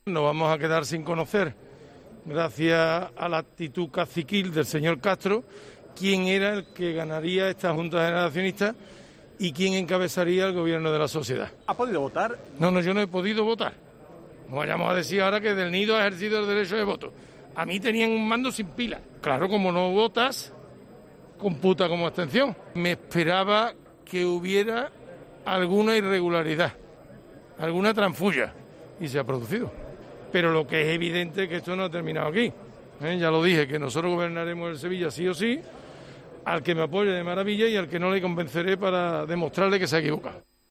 Nos vamos a quedar sin conocer, gracias a la actitud caciquil del señor Castro, quién era el que ganaría esta Junta General de Accionistas y quién encabezaría el gobierno de la sociedad. ¿Ha podido votar? No, yo no he podido votar. No vayamos a decir ahora que Del Nido ha ejercido el derecho de voto. A mí tenían un mando sin pila. Claro, como no votas, computa como abstención. Me esperaba que hubiera alguna irregularidad, alguna transfulla, y se ha producido. Pero lo que es evidente es que esto no ha terminado aquí. Ya lo dije, que nosotros gobernaremos el Sevilla sí o sí, al que me apoye de maravilla y al que no le convenceré para demostrarle que se ha equivocado.